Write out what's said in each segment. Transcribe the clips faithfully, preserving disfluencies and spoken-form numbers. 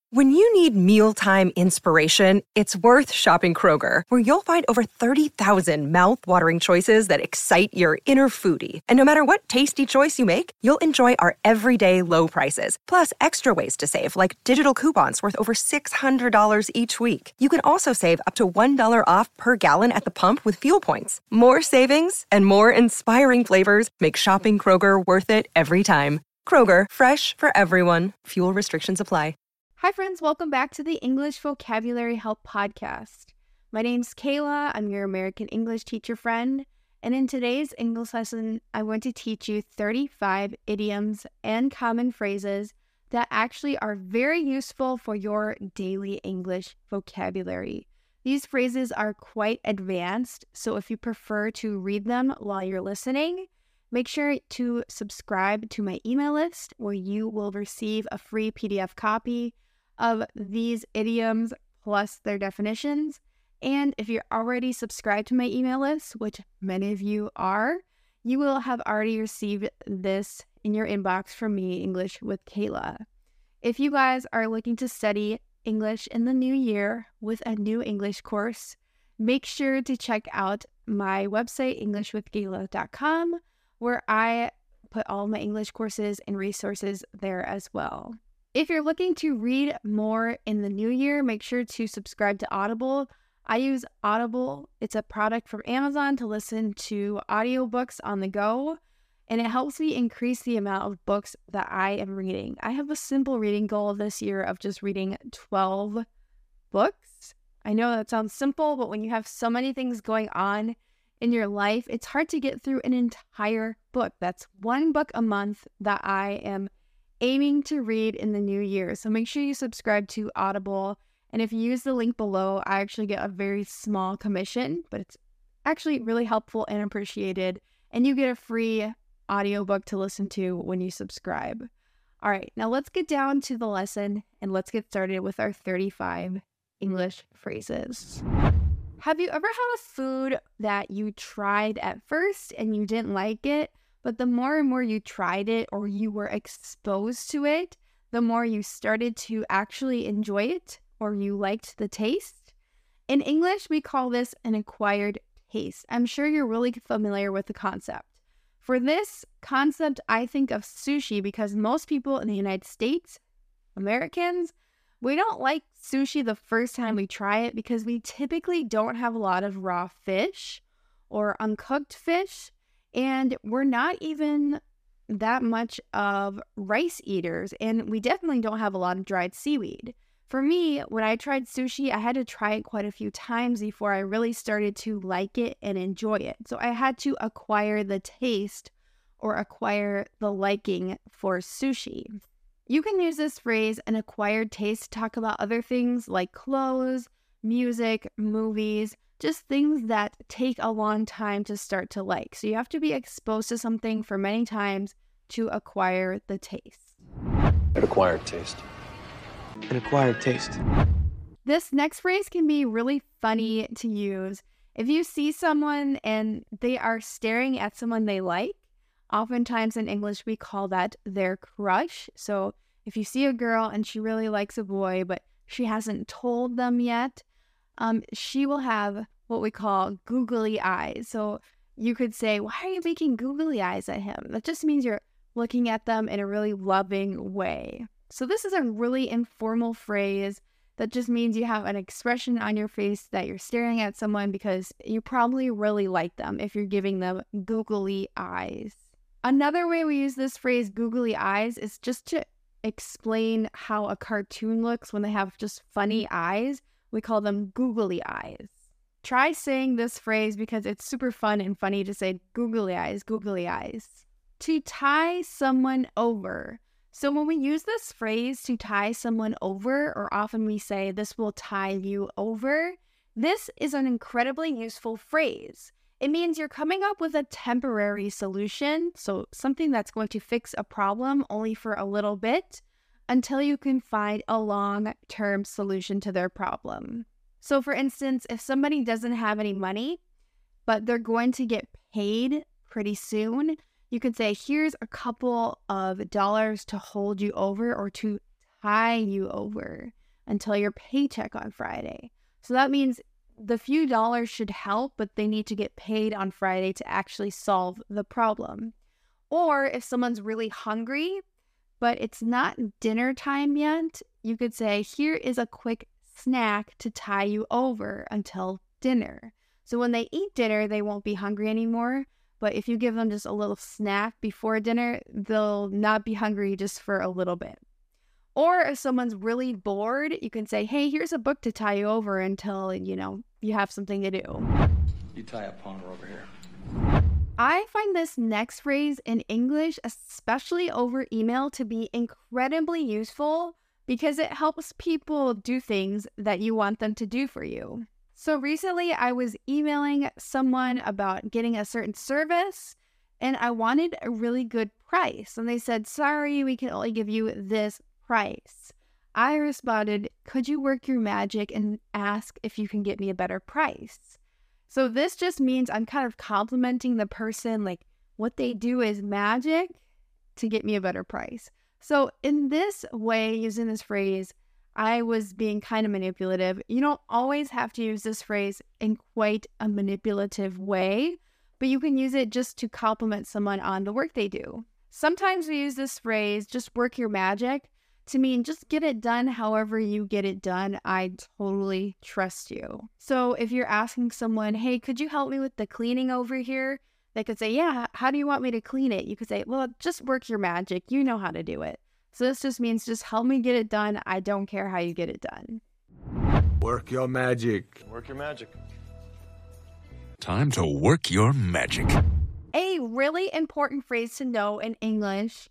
When you need mealtime inspiration, it's worth shopping Kroger, where you'll find over thirty thousand mouth-watering choices that excite your inner foodie. And no matter what tasty choice you make, you'll enjoy our everyday low prices, plus extra ways to save, like digital coupons worth over six hundred dollars each week. You can also save up to one dollar off per gallon at the pump with fuel points. More savings and more inspiring flavors make shopping Kroger worth it every time. Kroger, fresh for everyone. Fuel restrictions apply. Hi friends, welcome back to the English Vocabulary Help Podcast. My name's Kayla, I'm your American English teacher friend, and in today's English lesson, I want to teach you thirty-five idioms and common phrases that actually are very useful for your daily English vocabulary. These phrases are quite advanced, so if you prefer to read them while you're listening, make sure to subscribe to my email list where you will receive a free P D F copy of these idioms plus their definitions. And if you're already subscribed to my email list, which many of you are, you will have already received this in your inbox from me, English with Kayla. If you guys are looking to study English in the new year with a new English course, make sure to check out my website, english with kayla dot com, where I put all my English courses and resources there as well. If you're looking to read more in the new year, make sure to subscribe to Audible. I use Audible. It's a product from Amazon to listen to audiobooks on the go, and it helps me increase the amount of books that I am reading. I have a simple reading goal this year of just reading twelve books. I know that sounds simple, but when you have so many things going on in your life, it's hard to get through an entire book. That's one book a month that I am aiming to read in the new year. So make sure you subscribe to Audible. And if you use the link below, I actually get a very small commission, but it's actually really helpful and appreciated. And you get a free audiobook to listen to when you subscribe. All right, now let's get down to the lesson and let's get started with our thirty-five English phrases. Have you ever had a food that you tried at first and you didn't like it, but the more and more you tried it or you were exposed to it, the more you started to actually enjoy it or you liked the taste? In English, we call this an acquired taste. I'm sure you're really familiar with the concept. For this concept, I think of sushi because most people in the United States, Americans, we don't like sushi the first time we try it because we typically don't have a lot of raw fish or uncooked fish, and we're not even that much of rice eaters, and we definitely don't have a lot of dried seaweed. For me, when I tried sushi, I had to try it quite a few times before I really started to like it and enjoy it. So I had to acquire the taste or acquire the liking for sushi. You can use this phrase, an acquired taste, to talk about other things like clothes, music, movies, just things that take a long time to start to like. So you have to be exposed to something for many times to acquire the taste. An acquired taste. An acquired taste. This next phrase can be really funny to use. If you see someone and they are staring at someone they like, oftentimes in English we call that their crush. So if you see a girl and she really likes a boy, but she hasn't told them yet, um, she will have what we call googly eyes. So you could say, why are you making googly eyes at him? That just means you're looking at them in a really loving way. So this is a really informal phrase that just means you have an expression on your face that you're staring at someone because you probably really like them if you're giving them googly eyes. Another way we use this phrase, googly eyes, is just to explain how a cartoon looks when they have just funny eyes. We call them googly eyes. Try saying this phrase because it's super fun and funny to say googly eyes, googly eyes. To tie someone over. So when we use this phrase to tie someone over, or often we say this will tie you over, this is an incredibly useful phrase. It means you're coming up with a temporary solution, so something that's going to fix a problem only for a little bit, until you can find a long-term solution to their problem. So for instance, if somebody doesn't have any money, but they're going to get paid pretty soon, you could say, here's a couple of dollars to hold you over or to tie you over. until your paycheck on Friday. So that means the few dollars should help, but they need to get paid on Friday to actually solve the problem. Or if someone's really hungry, but it's not dinner time yet, you could say, here is a quick snack to tie you over until dinner. So when they eat dinner, they won't be hungry anymore. But if you give them just a little snack before dinner, they'll not be hungry just for a little bit. Or if someone's really bored, you can say, hey, here's a book to tie you over until, you know, you have something to do. You tie a ponder over here. I find this next phrase in English, especially over email, to be incredibly useful because it helps people do things that you want them to do for you. So recently I was emailing someone about getting a certain service and I wanted a really good price. And they said, sorry, we can only give you this price. I responded, could you work your magic and ask if you can get me a better price? So this just means I'm kind of complimenting the person, like what they do is magic to get me a better price. So in this way, using this phrase, I was being kind of manipulative. You don't always have to use this phrase in quite a manipulative way, but you can use it just to compliment someone on the work they do. Sometimes we use this phrase, just work your magic, to mean just get it done however you get it done. I totally trust you. So if you're asking someone, hey, could you help me with the cleaning over here? They could say, yeah, how do you want me to clean it? You could say, well, just work your magic. You know how to do it. So this just means just help me get it done. I don't care how you get it done. Work your magic. Work your magic. Time to work your magic. A really important phrase to know in English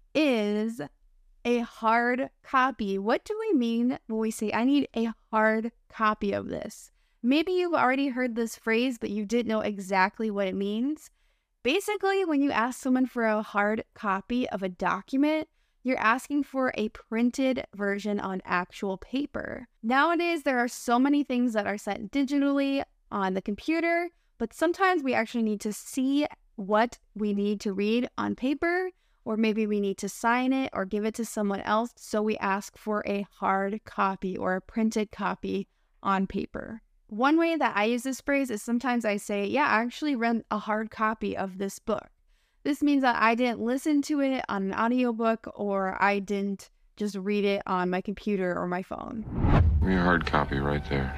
is a hard copy. What do we mean when we say, I need a hard copy of this? Maybe you've already heard this phrase, but you didn't know exactly what it means. Basically, when you ask someone for a hard copy of a document, you're asking for a printed version on actual paper. Nowadays, there are so many things that are sent digitally on the computer, but sometimes we actually need to see what we need to read on paper, or maybe we need to sign it or give it to someone else, so we ask for a hard copy or a printed copy on paper. One way that I use this phrase is sometimes I say, yeah, I actually read a hard copy of this book. This means that I didn't listen to it on an audiobook or I didn't just read it on my computer or my phone. Give me a hard copy right there.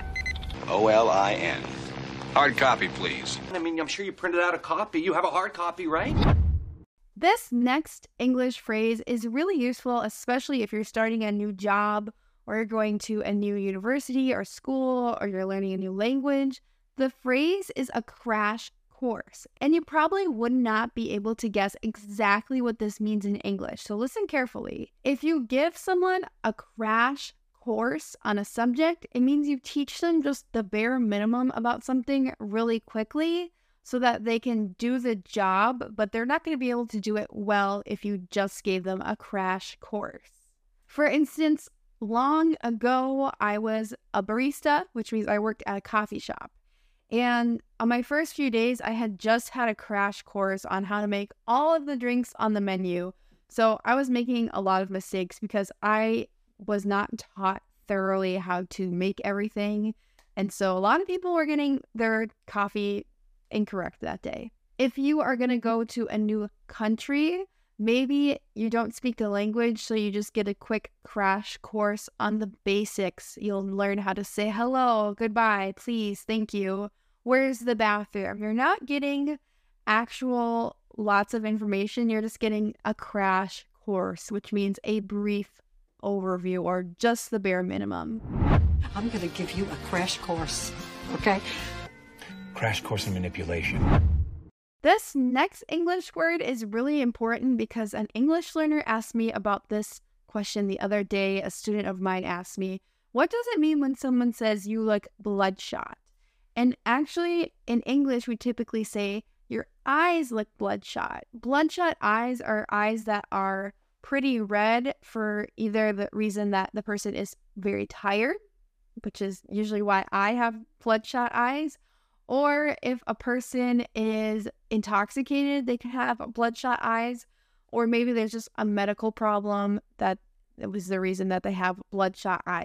O L I N. Hard copy, please. I mean, I'm sure you printed out a copy. You have a hard copy, right? This next English phrase is really useful, especially if you're starting a new job or you're going to a new university or school or you're learning a new language. The phrase is a crash course, and you probably would not be able to guess exactly what this means in English. So listen carefully. If you give someone a crash course on a subject, it means you teach them just the bare minimum about something really quickly so that they can do the job, but they're not going to be able to do it well if you just gave them a crash course. For instance, long ago, I was a barista, which means I worked at a coffee shop. And on my first few days, I had just had a crash course on how to make all of the drinks on the menu. So I was making a lot of mistakes because I was not taught thoroughly how to make everything. And so a lot of people were getting their coffee incorrect that day. If you are going to go to a new country, maybe you don't speak the language, so you just get a quick crash course on the basics. You'll learn how to say hello, goodbye, please, thank you. Where's the bathroom? You're not getting actual lots of information. You're just getting a crash course, which means a brief overview or just the bare minimum. I'm going to give you a crash course, okay? Crash course in manipulation. This next English word is really important because an English learner asked me about this question the other day. A student of mine asked me, what does it mean when someone says you look bloodshot? And actually, in English, we typically say your eyes look bloodshot. Bloodshot eyes are eyes that are pretty red for either the reason that the person is very tired, which is usually why I have bloodshot eyes, or if a person is intoxicated, they can have bloodshot eyes, or maybe there's just a medical problem that it was the reason that they have bloodshot eyes.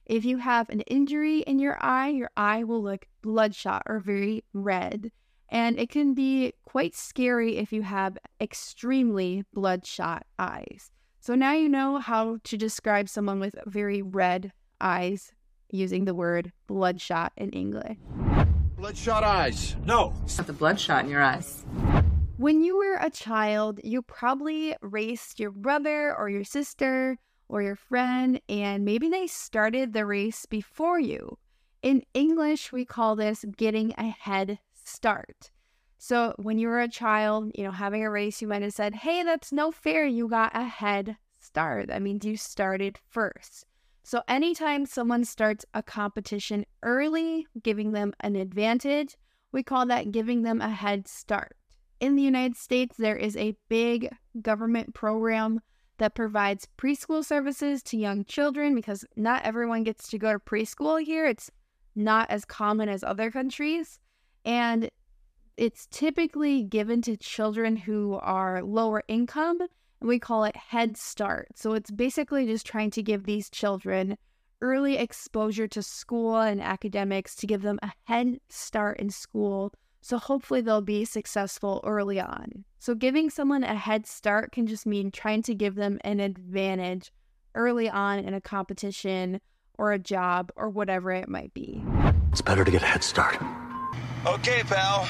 If you have an injury in your eye, your eye will look bloodshot or very red. And it can be quite scary if you have extremely bloodshot eyes. So now you know how to describe someone with very red eyes using the word bloodshot in English. Bloodshot eyes. No. Not the bloodshot in your eyes. When you were a child, you probably raced your brother or your sister or your friend, and maybe they started the race before you. In English, we call this getting a head start. So when you were a child, you know, having a race, you might have said, hey, that's no fair. You got a head start. That means you started first. So anytime someone starts a competition early, giving them an advantage, we call that giving them a head start. In the United States, there is a big government program that provides preschool services to young children because not everyone gets to go to preschool here. It's not as common as other countries. And it's typically given to children who are lower income, and we call it Head Start. So it's basically just trying to give these children early exposure to school and academics to give them a head start in school. So hopefully they'll be successful early on. So giving someone a head start can just mean trying to give them an advantage early on in a competition or a job or whatever it might be. It's better to get a head start. Okay, pal.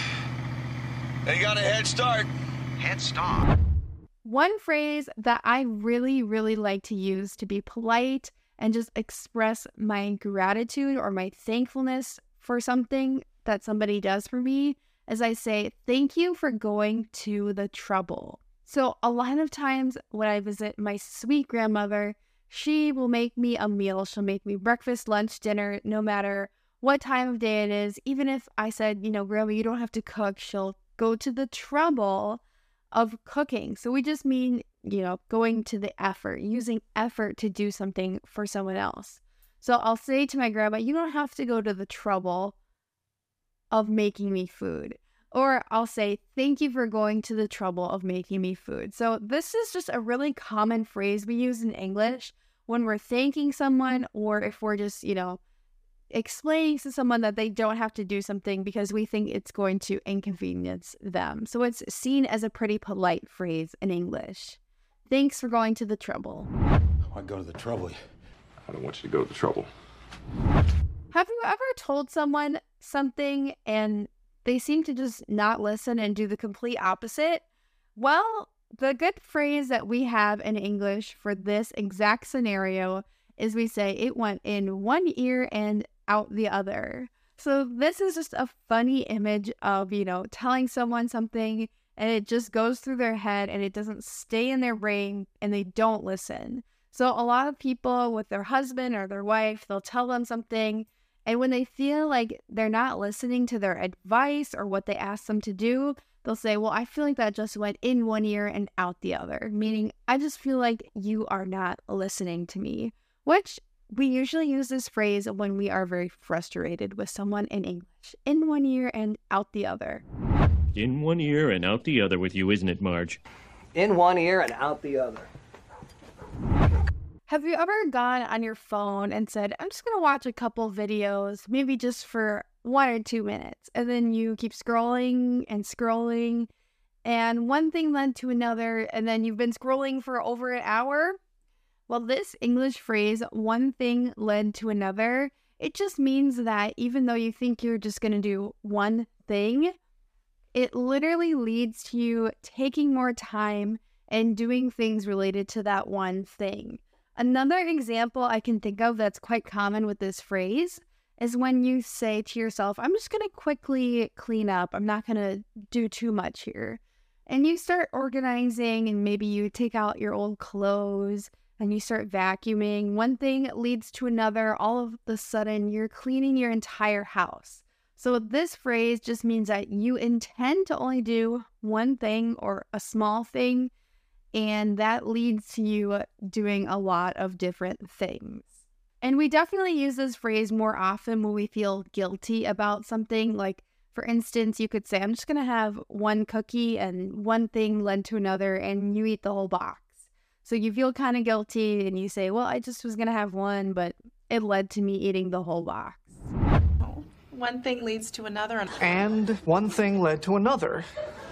You got a head start. Head start. One phrase that I really, really like to use to be polite and just express my gratitude or my thankfulness for something that somebody does for me is I say, thank you for going to the trouble. So a lot of times when I visit my sweet grandmother, she will make me a meal. She'll make me breakfast, lunch, dinner, no matter what time of day it is. Even if I said, you know, Grandma, you don't have to cook, she'll go to the trouble of cooking. So we just mean, you know, going to the effort, using effort to do something for someone else. So I'll say to my grandma, you don't have to go to the trouble of making me food. Or I'll say, thank you for going to the trouble of making me food. So this is just a really common phrase we use in English when we're thanking someone, or if we're just, you know, explaining to someone that they don't have to do something because we think it's going to inconvenience them. So it's seen as a pretty polite phrase in English. Thanks for going to the trouble. Why go to the trouble? I don't want you to go to the trouble. Have you ever told someone something and they seem to just not listen and do the complete opposite? Well, the good phrase that we have in English for this exact scenario is we say it went in one ear and out the other. So this is just a funny image of, you know, telling someone something and it just goes through their head and it doesn't stay in their brain and they don't listen. So a lot of people with their husband or their wife, they'll tell them something, and when they feel like they're not listening to their advice or what they ask them to do, they'll say, well, I feel like that just went in one ear and out the other, meaning I just feel like you are not listening to me, which we usually use this phrase when we are very frustrated with someone in English. In one ear and out the other. In one ear and out the other with you, isn't it, Marge? In one ear and out the other. Have you ever gone on your phone and said, I'm just going to watch a couple videos, maybe just for one or two minutes, and then you keep scrolling and scrolling, and one thing led to another, and then you've been scrolling for over an hour? Well, this English phrase, one thing led to another, it just means that even though you think you're just going to do one thing, it literally leads to you taking more time and doing things related to that one thing. Another example I can think of that's quite common with this phrase is when you say to yourself, I'm just going to quickly clean up. I'm not going to do too much here. And you start organizing and maybe you take out your old clothes and you start vacuuming. One thing leads to another. All of a sudden, you're cleaning your entire house. So this phrase just means that you intend to only do one thing or a small thing, and that leads to you doing a lot of different things. And we definitely use this phrase more often when we feel guilty about something. Like, for instance, you could say, I'm just going to have one cookie, and one thing led to another, and you eat the whole box. So you feel kind of guilty, and you say, well, I just was going to have one, but it led to me eating the whole box. One thing leads to another. And one thing led to another.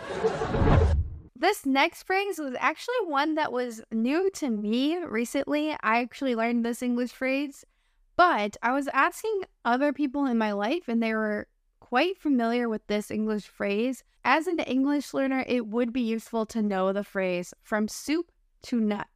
This next phrase was actually one that was new to me recently. I actually learned this English phrase, but I was asking other people in my life and they were quite familiar with this English phrase. As an English learner, it would be useful to know the phrase from soup to nuts.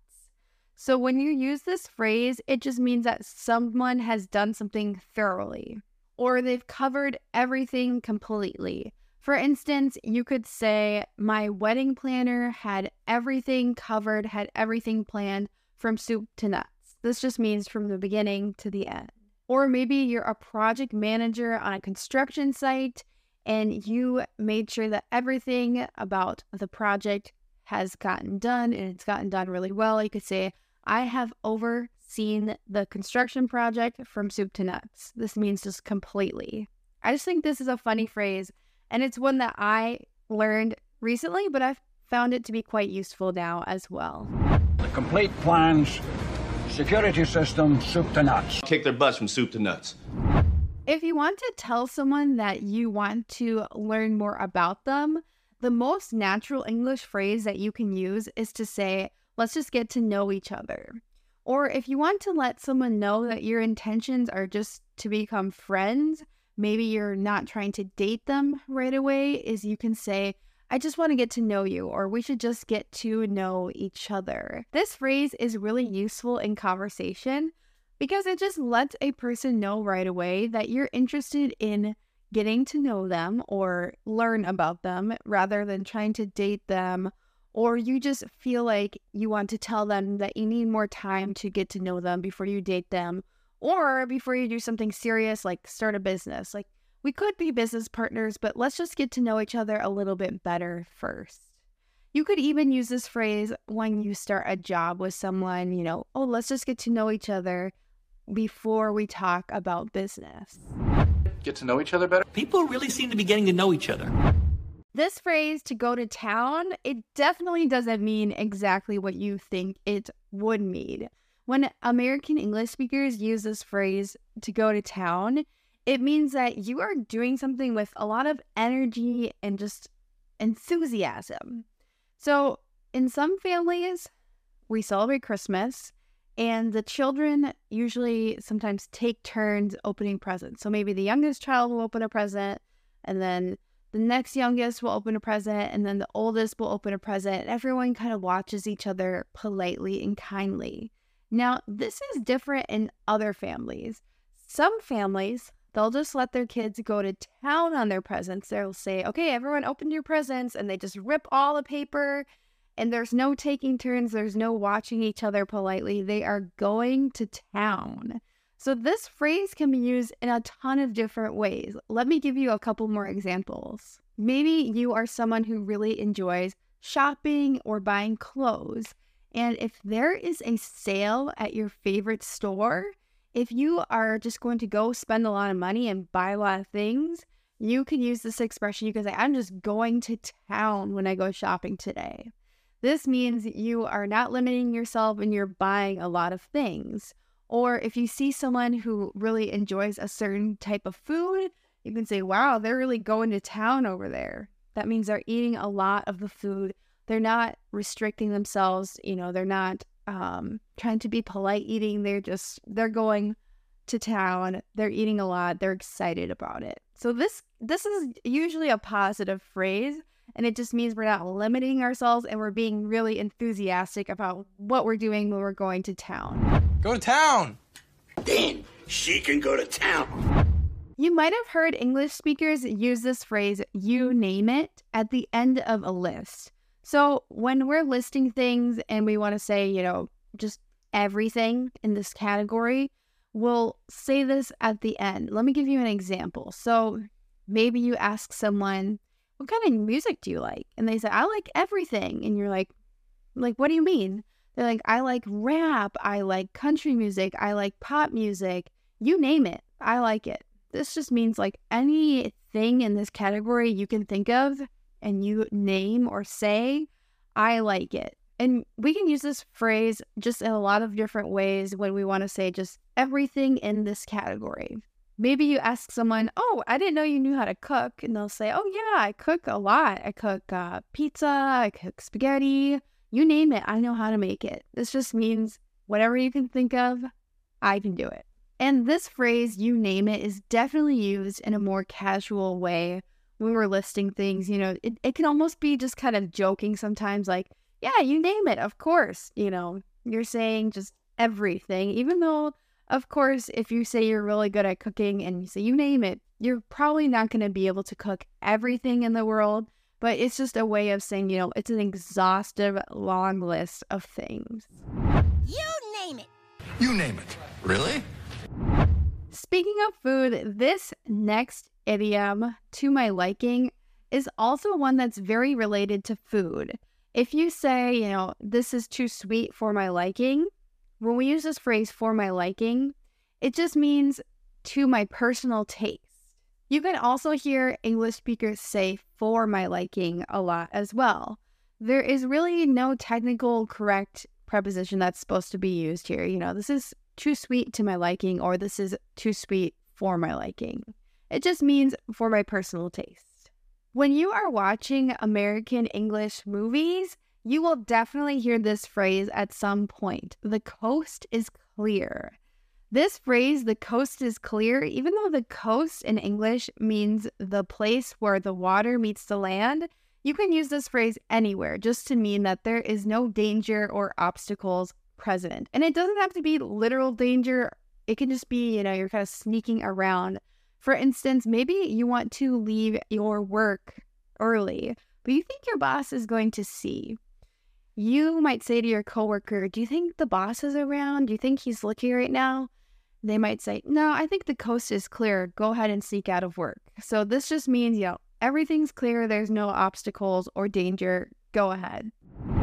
So when you use this phrase, it just means that someone has done something thoroughly, or they've covered everything completely. For instance, you could say, my wedding planner had everything covered, had everything planned from soup to nuts. This just means from the beginning to the end. Or maybe you're a project manager on a construction site and you made sure that everything about the project has gotten done and it's gotten done really well. You could say, I have overseen the construction project from soup to nuts. This means just completely. I just think this is a funny phrase, and it's one that I learned recently, but I've found it to be quite useful now as well. The complete plans, security system, soup to nuts. Kick their butts from soup to nuts. If you want to tell someone that you want to learn more about them, the most natural English phrase that you can use is to say, let's just get to know each other. Or if you want to let someone know that your intentions are just to become friends, maybe you're not trying to date them right away, is you can say, I just want to get to know you, or we should just get to know each other. This phrase is really useful in conversation because it just lets a person know right away that you're interested in getting to know them or learn about them rather than trying to date them, or you just feel like you want to tell them that you need more time to get to know them before you date them, or before you do something serious like start a business. Like, we could be business partners, but let's just get to know each other a little bit better first. You could even use this phrase when you start a job with someone, you know, oh, let's just get to know each other before we talk about business. Get to know each other better? People really seem to be getting to know each other. This phrase, to go to town, it definitely doesn't mean exactly what you think it would mean. When American English speakers use this phrase, to go to town, it means that you are doing something with a lot of energy and just enthusiasm. So in some families, we celebrate Christmas, and the children usually sometimes take turns opening presents. So maybe the youngest child will open a present, and then the next youngest will open a present, and then the oldest will open a present. Everyone kind of watches each other politely and kindly. Now, this is different in other families. Some families, they'll just let their kids go to town on their presents. They'll say, okay, everyone open your presents, and they just rip all the paper, and there's no taking turns. There's no watching each other politely. They are going to town. So this phrase can be used in a ton of different ways. Let me give you a couple more examples. Maybe you are someone who really enjoys shopping or buying clothes. And if there is a sale at your favorite store, if you are just going to go spend a lot of money and buy a lot of things, you can use this expression. You can say, I'm just going to town when I go shopping today. This means you are not limiting yourself and you're buying a lot of things. Or if you see someone who really enjoys a certain type of food, you can say, wow, they're really going to town over there. That means they're eating a lot of the food. They're not restricting themselves. You know, they're not um, trying to be polite eating. They're just, they're going to town. They're eating a lot. They're excited about it. So this, this is usually a positive phrase, and it just means we're not limiting ourselves and we're being really enthusiastic about what we're doing when we're going to town. Go to town. Then she can go to town. You might have heard English speakers use this phrase, you name it, at the end of a list. So when we're listing things and we want to say, you know, just everything in this category, we'll say this at the end. Let me give you an example. So maybe you ask someone, what kind of music do you like? And they say, I like everything. And you're like, like, what do you mean? They're like, I like rap, I like country music, I like pop music, you name it, I like it. This just means like anything in this category you can think of and you name or say, I like it. And we can use this phrase just in a lot of different ways when we want to say just everything in this category. Maybe you ask someone, oh, I didn't know you knew how to cook. And they'll say, oh, yeah, I cook a lot. I cook uh, pizza, I cook spaghetti, you name it. I know how to make it. This just means whatever you can think of, I can do it. And this phrase, you name it, is definitely used in a more casual way when we're listing things. You know, it, it can almost be just kind of joking sometimes, like, yeah, you name it, of course. You know, you're saying just everything, even though, of course, if you say you're really good at cooking and you say you name it, you're probably not going to be able to cook everything in the world, but it's just a way of saying, you know, it's an exhaustive, long list of things. You name it. You name it. Really? Speaking of food, this next idiom, to my liking, is also one that's very related to food. If you say, you know, this is too sweet for my liking, when we use this phrase, for my liking, it just means to my personal taste. You can also hear English speakers say for my liking a lot as well. There is really no technical correct preposition that's supposed to be used here. You know, this is too sweet to my liking, or this is too sweet for my liking. It just means for my personal taste. When you are watching American English movies, you will definitely hear this phrase at some point. The coast is clear. This phrase, the coast is clear, even though the coast in English means the place where the water meets the land, you can use this phrase anywhere just to mean that there is no danger or obstacles present. And it doesn't have to be literal danger. It can just be, you know, you're kind of sneaking around. For instance, maybe you want to leave your work early, but you think your boss is going to see. You might say to your coworker, do you think the boss is around? Do you think he's looking right now? They might say, no, I think the coast is clear. Go ahead and sneak out of work. So this just means, you know, everything's clear. There's no obstacles or danger. Go ahead.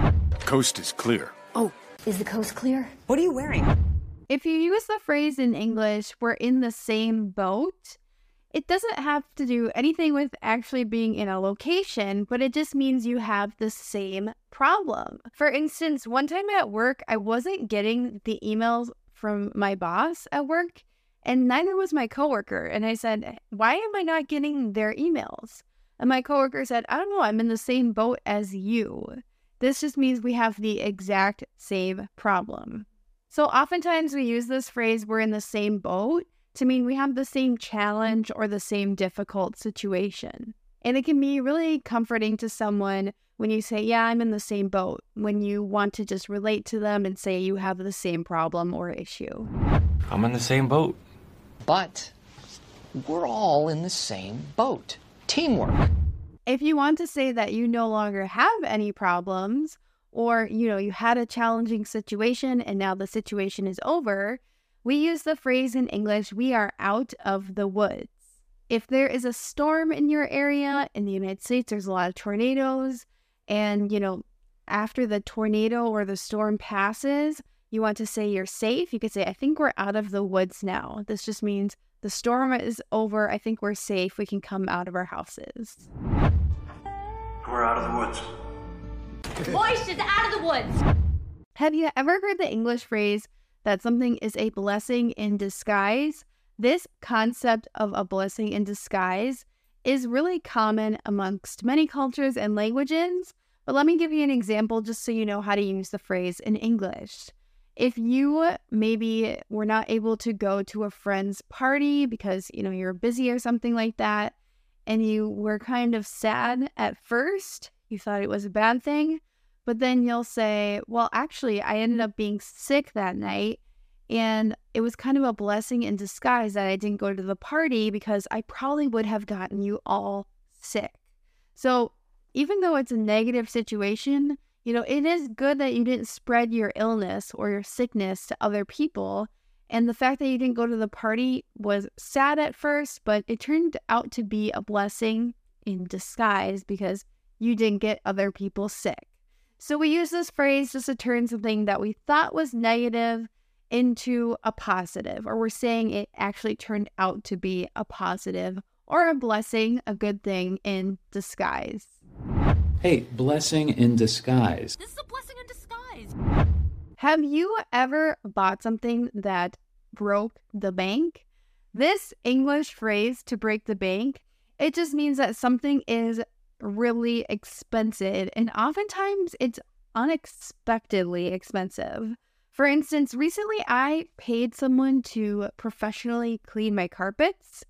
Coast is clear. Oh, is the coast clear? What are you wearing? If you use the phrase in English, we're in the same boat, it doesn't have to do anything with actually being in a location, but it just means you have the same problem. For instance, one time at work, I wasn't getting the emails from my boss at work, and neither was my coworker. And I said, why am I not getting their emails? And my coworker said, I don't know, I'm in the same boat as you. This just means we have the exact same problem. So oftentimes we use this phrase, we're in the same boat, to mean we have the same challenge or the same difficult situation. And it can be really comforting to someone when you say, yeah, I'm in the same boat, when you want to just relate to them and say you have the same problem or issue. I'm in the same boat. But we're all in the same boat. Teamwork. If you want to say that you no longer have any problems, or, you know, you had a challenging situation and now the situation is over, we use the phrase in English, we are out of the woods. If there is a storm in your area, in the United States, there's a lot of tornadoes, and, you know, after the tornado or the storm passes, you want to say you're safe. You could say, I think we're out of the woods now. This just means the storm is over. I think we're safe. We can come out of our houses. We're out of the woods. Moist is out of the woods. Have you ever heard the English phrase that something is a blessing in disguise? This concept of a blessing in disguise is really common amongst many cultures and languages, but let me give you an example just so you know how to use the phrase in English. If you maybe were not able to go to a friend's party because, you know, you're busy or something like that, and you were kind of sad at first, you thought it was a bad thing, but then you'll say, well, actually, I ended up being sick that night, and it was kind of a blessing in disguise that I didn't go to the party because I probably would have gotten you all sick. So even though it's a negative situation, you know, it is good that you didn't spread your illness or your sickness to other people. And the fact that you didn't go to the party was sad at first, but it turned out to be a blessing in disguise because you didn't get other people sick. So we use this phrase just to turn something that we thought was negative into a positive, or we're saying it actually turned out to be a positive or a blessing, a good thing in disguise. Hey, blessing in disguise. This is a blessing in disguise. Have you ever bought something that broke the bank? This English phrase, to break the bank, it just means that something is really expensive, and oftentimes it's unexpectedly expensive. For instance, recently I paid someone to professionally clean my carpets,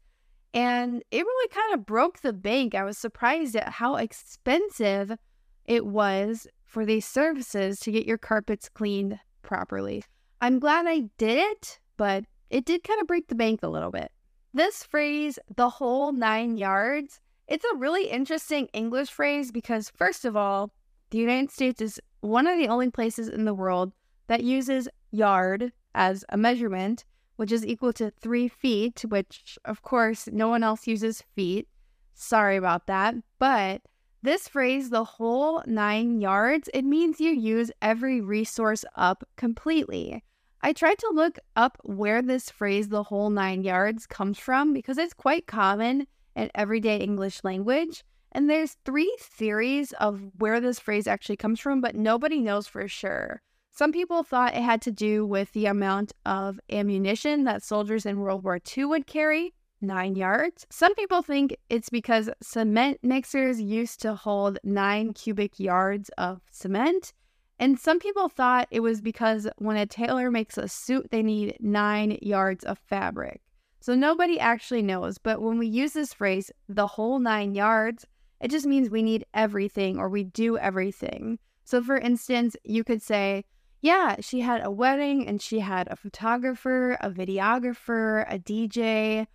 and it really kind of broke the bank. I was surprised at how expensive it was for these services to get your carpets cleaned properly. I'm glad I did it, but it did kind of break the bank a little bit. This phrase, the whole nine yards, it's a really interesting English phrase because, first of all, the United States is one of the only places in the world that uses yard as a measurement, which is equal to three feet, which, of course, no one else uses feet. Sorry about that. But this phrase, the whole nine yards, it means you use every resource up completely. I tried to look up where this phrase, the whole nine yards, comes from because it's quite common in everyday English language. And there's three theories of where this phrase actually comes from, but nobody knows for sure. Some people thought it had to do with the amount of ammunition that soldiers in World War Two would carry, nine yards. Some people think it's because cement mixers used to hold nine cubic yards of cement. And some people thought it was because when a tailor makes a suit, they need nine yards of fabric. So nobody actually knows. But when we use this phrase, the whole nine yards, it just means we need everything or we do everything. So for instance, you could say, yeah, she had a wedding and she had a photographer, a videographer, a D J,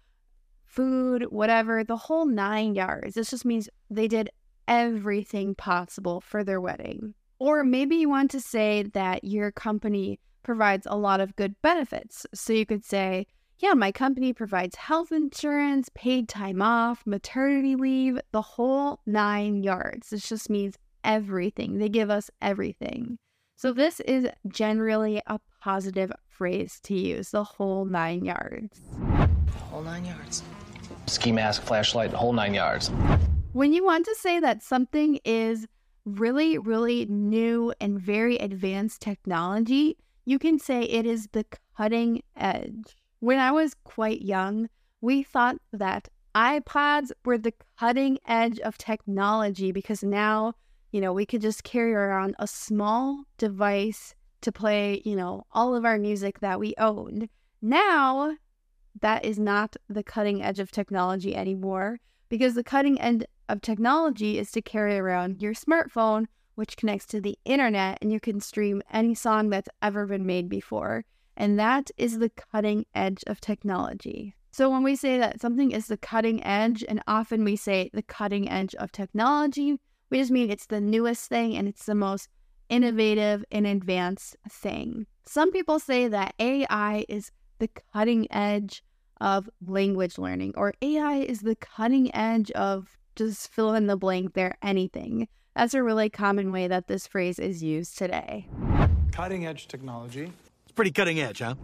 food, whatever, the whole nine yards. This just means they did everything possible for their wedding. Or maybe you want to say that your company provides a lot of good benefits. So you could say, yeah, my company provides health insurance, paid time off, maternity leave, the whole nine yards. This just means everything. They give us everything. So this is generally a positive phrase to use, the whole nine yards. The whole nine yards. Ski mask, flashlight, the whole nine yards. When you want to say that something is really, really new and very advanced technology, you can say it is the cutting edge. When I was quite young, we thought that iPods were the cutting edge of technology because now, you know, we could just carry around a small device to play, you know, all of our music that we owned. Now, that is not the cutting edge of technology anymore because the cutting edge of technology is to carry around your smartphone, which connects to the internet, and you can stream any song that's ever been made before. And that is the cutting edge of technology. So when we say that something is the cutting edge, and often we say the cutting edge of technology, we just mean it's the newest thing and it's the most innovative and advanced thing. Some people say that A I is the cutting edge of language learning, or A I is the cutting edge of just fill in the blank there, anything. That's a really common way that this phrase is used today. Cutting edge technology. It's pretty cutting edge, huh?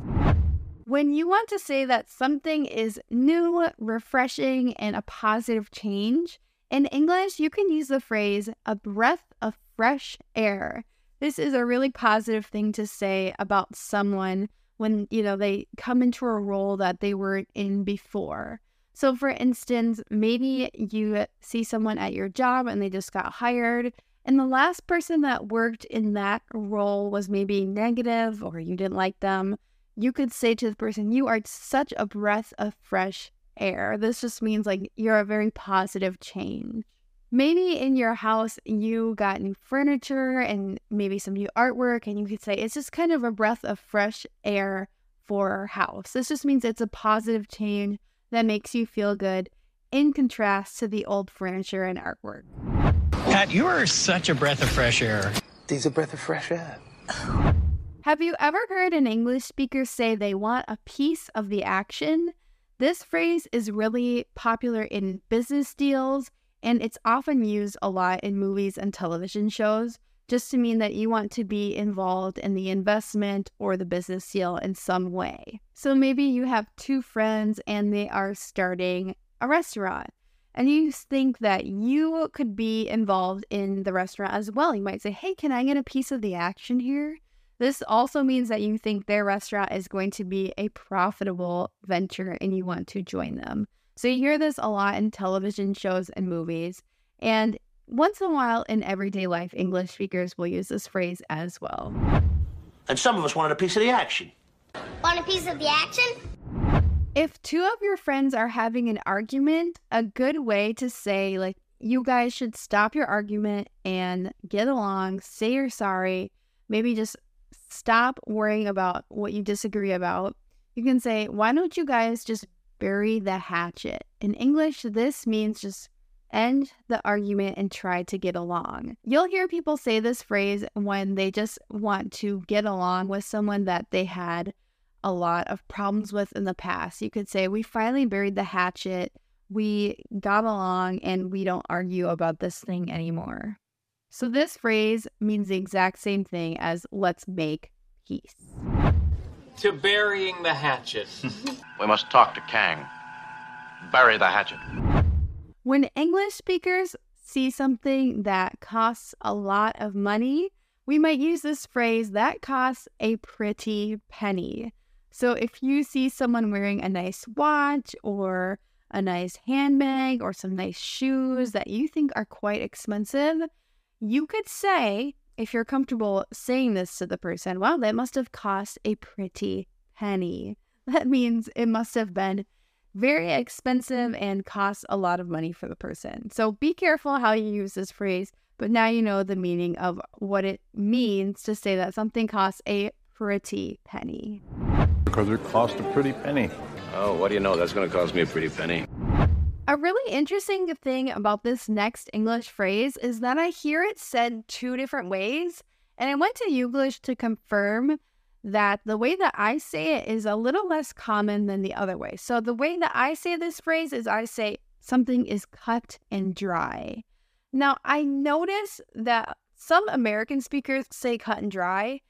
When you want to say that something is new, refreshing, and a positive change, in English, you can use the phrase a breath of fresh air. This is a really positive thing to say about someone when, you know, they come into a role that they weren't in before. So for instance, maybe you see someone at your job and they just got hired, and the last person that worked in that role was maybe negative or you didn't like them. You could say to the person, you are such a breath of fresh air. This just means like you're a very positive change. Maybe in your house, you got new furniture and maybe some new artwork, and you could say it's just kind of a breath of fresh air for our house. This just means it's a positive change that makes you feel good in contrast to the old furniture and artwork. Pat, you are such a breath of fresh air. He's a breath of fresh air. Have you ever heard an English speaker say they want a piece of the action? This phrase is really popular in business deals, and it's often used a lot in movies and television shows, just to mean that you want to be involved in the investment or the business deal in some way. So maybe you have two friends and they are starting a restaurant, and you think that you could be involved in the restaurant as well. You might say, hey, can I get a piece of the action here? This also means that you think their restaurant is going to be a profitable venture and you want to join them. So you hear this a lot in television shows and movies. And once in a while in everyday life, English speakers will use this phrase as well. And some of us wanted a piece of the action. Want a piece of the action? If two of your friends are having an argument, a good way to say, like, you guys should stop your argument and get along, say you're sorry, maybe just stop worrying about what you disagree about. You can say, why don't you guys just bury the hatchet? In English, this means just end the argument and try to get along. You'll hear people say this phrase when they just want to get along with someone that they had a lot of problems with in the past. You could say, we finally buried the hatchet, we got along, and we don't argue about this thing anymore. So this phrase means the exact same thing as let's make peace. To burying the hatchet. We must talk to Kang. Bury the hatchet. When English speakers see something that costs a lot of money, we might use this phrase, that costs a pretty penny. So if you see someone wearing a nice watch or a nice handbag or some nice shoes that you think are quite expensive, you could say, if you're comfortable saying this to the person, wow, that must have cost a pretty penny. That means it must have been very expensive and cost a lot of money for the person. So be careful how you use this phrase, but now you know the meaning of what it means to say that something costs a pretty penny. Because it cost a pretty penny. Oh, what do you know? That's going to cost me a pretty penny. A really interesting thing about this next English phrase is that I hear it said two different ways, and I went to Youglish to confirm that the way that I say it is a little less common than the other way. So the way that I say this phrase is I say something is cut and dry. Now, I notice that some American speakers say cut and dry,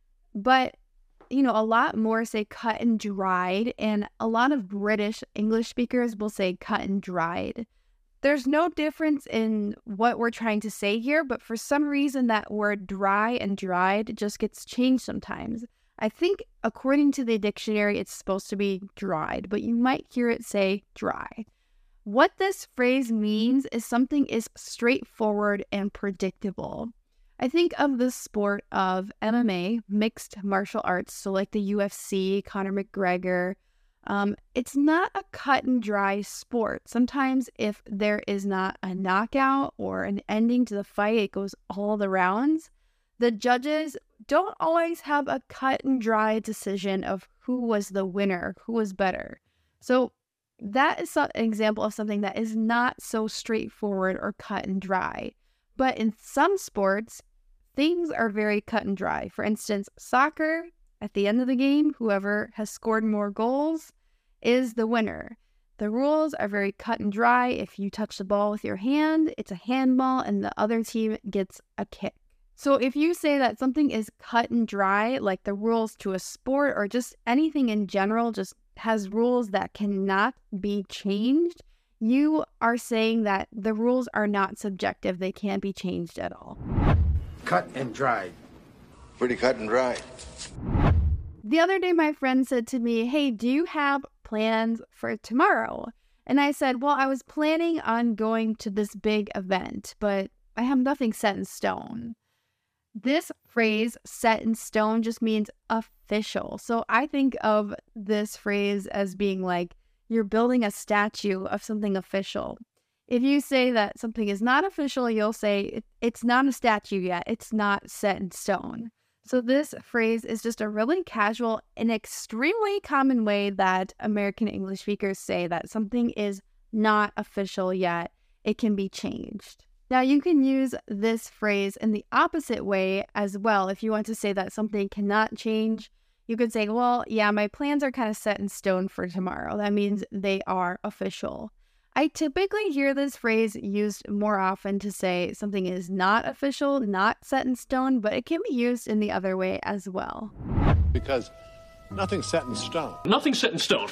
but you know, a lot more say cut and dried, and a lot of British English speakers will say cut and dried. There's no difference in what we're trying to say here, but for some reason that word dry and dried just gets changed sometimes. I think according to the dictionary, it's supposed to be dried, but you might hear it say dry. What this phrase means is something is straightforward and predictable. I think of the sport of M M A, mixed martial arts, so like the U F C, Conor McGregor. Um, it's not a cut and dry sport. Sometimes if there is not a knockout or an ending to the fight, it goes all the rounds. The judges don't always have a cut and dry decision of who was the winner, who was better. So that is an example of something that is not so straightforward or cut and dry. But in some sports, things are very cut and dry. For instance, soccer, at the end of the game, whoever has scored more goals is the winner. The rules are very cut and dry. If you touch the ball with your hand, it's a handball and the other team gets a kick. So if you say that something is cut and dry, like the rules to a sport or just anything in general just has rules that cannot be changed, you are saying that the rules are not subjective. They can't be changed at all. Cut and dried. Pretty cut and dry. The other day, my friend said to me, hey, do you have plans for tomorrow? And I said, well, I was planning on going to this big event, but I have nothing set in stone. This phrase, set in stone, just means official. So I think of this phrase as being like you're building a statue of something official. If you say that something is not official, you'll say it's not a statue yet. It's not set in stone. So this phrase is just a really casual and extremely common way that American English speakers say that something is not official yet. It can be changed. Now, you can use this phrase in the opposite way as well. If you want to say that something cannot change, you could say, well, yeah, my plans are kind of set in stone for tomorrow. That means they are official. I typically hear this phrase used more often to say something is not official, not set in stone, but it can be used in the other way as well. Because nothing's set in stone. Nothing's set in stone.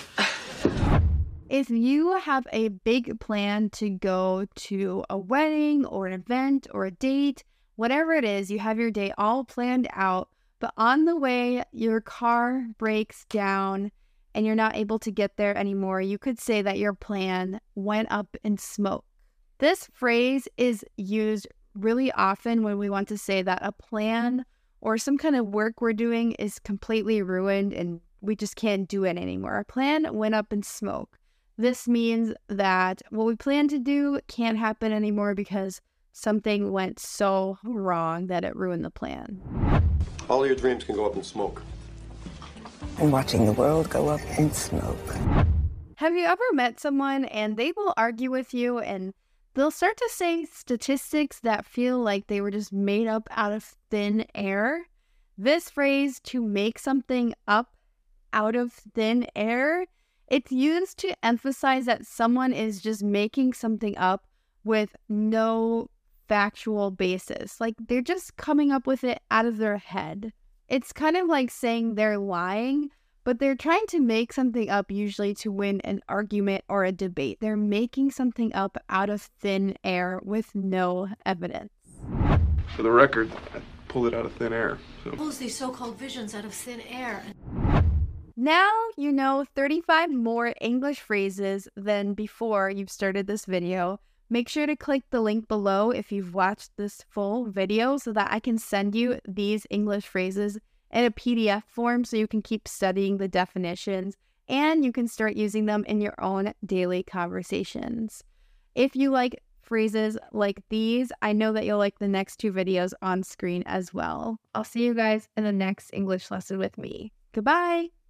If you have a big plan to go to a wedding or an event or a date, whatever it is, you have your day all planned out, on the way your car breaks down and you're not able to get there anymore, you could say that your plan went up in smoke. This phrase is used really often when we want to say that a plan or some kind of work we're doing is completely ruined and we just can't do it anymore. Our plan went up in smoke. This means that what we plan to do can't happen anymore because something went so wrong that it ruined the plan. All your dreams can go up in smoke. And watching the world go up in smoke. Have you ever met someone and they will argue with you and they'll start to say statistics that feel like they were just made up out of thin air? This phrase, to make something up out of thin air, it's used to emphasize that someone is just making something up with no factual basis. Like they're just coming up with it out of their head. It's kind of like saying they're lying, but they're trying to make something up usually to win an argument or a debate. They're making something up out of thin air with no evidence. For the record, I pulled it out of thin air. So. Pulls these so-called visions out of thin air. Now you know thirty-five more English phrases than before you've started this video. Make sure to click the link below if you've watched this full video so that I can send you these English phrases in a P D F form so you can keep studying the definitions and you can start using them in your own daily conversations. If you like phrases like these, I know that you'll like the next two videos on screen as well. I'll see you guys in the next English lesson with me. Goodbye!